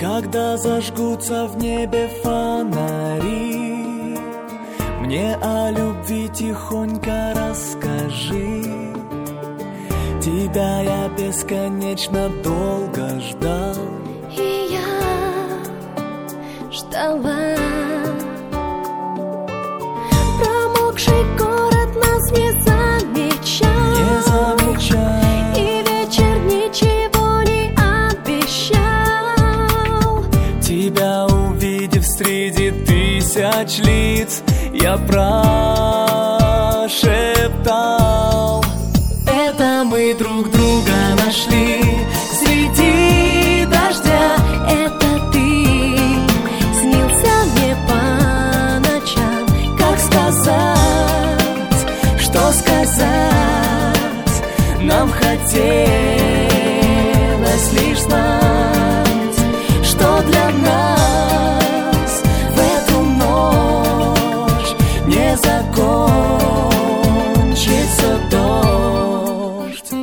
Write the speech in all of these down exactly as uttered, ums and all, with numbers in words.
Когда зажгутся в небе фонари, мне о любви тихонько расскажи. Тебя я бесконечно долго ждал, и я ждала. Промокший город нас не замечал, не замечал. И вечер ничего не обещал. Тебя увидев среди тысяч лиц, я прошептал: это мы друг друга нашли среди дождя. Это ты снился мне по ночам. Как сказать, что сказать? Нам хотелось лишь знать, что для нас в эту ночь не закончится дождь.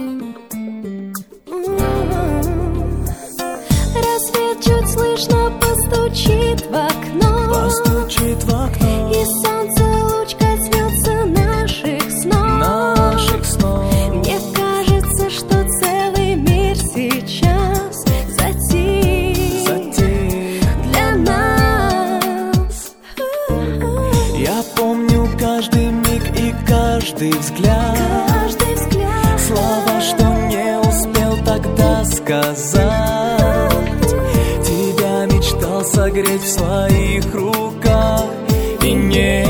Рассвет чуть слышно постучит в окно, Постучит в окно, и солнце луч коснется наших снов. наших снов. Мне кажется, что целый мир сейчас затих, Затих. для нас. Я помню каждый миг и каждый взгляд, Каждый взгляд, слова, что не успел тогда сказать. Тебя мечтал согреть в своих руках и не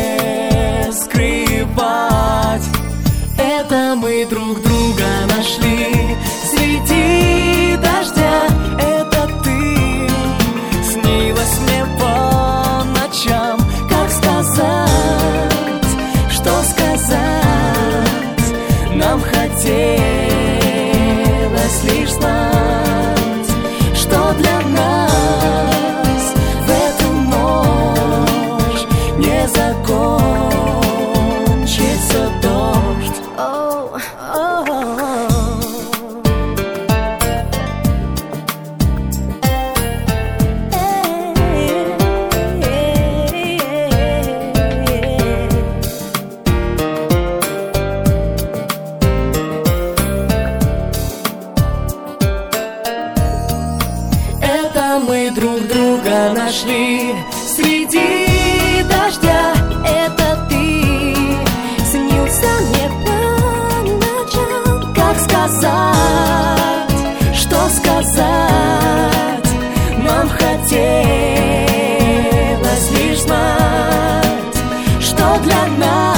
скрывать. Это мы друг друга нашли среди дождя. Это ты снилась мне по ночам. Как сказать, что сказать? Нам хотелось лишь знать, что для нас в эту ночь не закончится дождь. оу, оу. Это мы друг друга нашли среди дождя. Это ты снился мне по ночам. Как сказать, что сказать? Нам хотелось лишь знать, что для нас